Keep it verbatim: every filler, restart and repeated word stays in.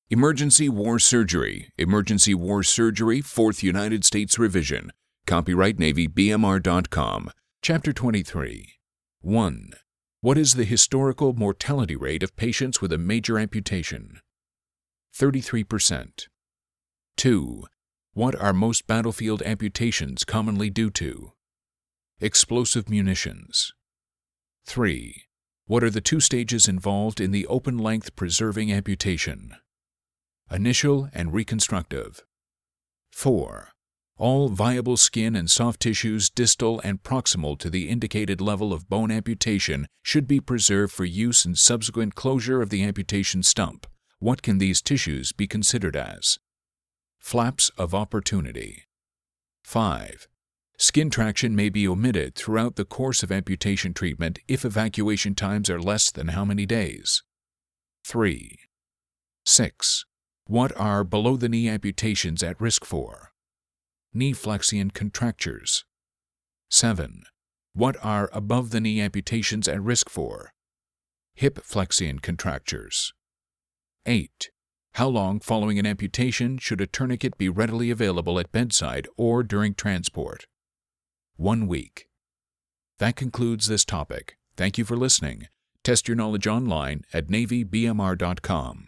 Emergency War Surgery, Emergency War Surgery, fourth United States Revision. Copyright Navy B M R dot com. Chapter twenty-three. one. What is the historical mortality rate of patients with a major amputation? thirty-three percent. two. What are most battlefield amputations commonly due to? Explosive munitions. three. What are the two stages involved in the open-length preserving amputation? Initial and reconstructive. four. All viable skin and soft tissues distal and proximal to the indicated level of bone amputation should be preserved for use in subsequent closure of the amputation stump. What can these tissues be considered as? Flaps of opportunity. five. Skin traction may be omitted throughout the course of amputation treatment if evacuation times are less than how many days? three. six. What are below-the-knee amputations at risk for? Knee flexion contractures. seven. What are above-the-knee amputations at risk for? Hip flexion contractures. eight. How long following an amputation should a tourniquet be readily available at bedside or during transport? One week. That concludes this topic. Thank you for listening. Test your knowledge online at Navy B M R dot com.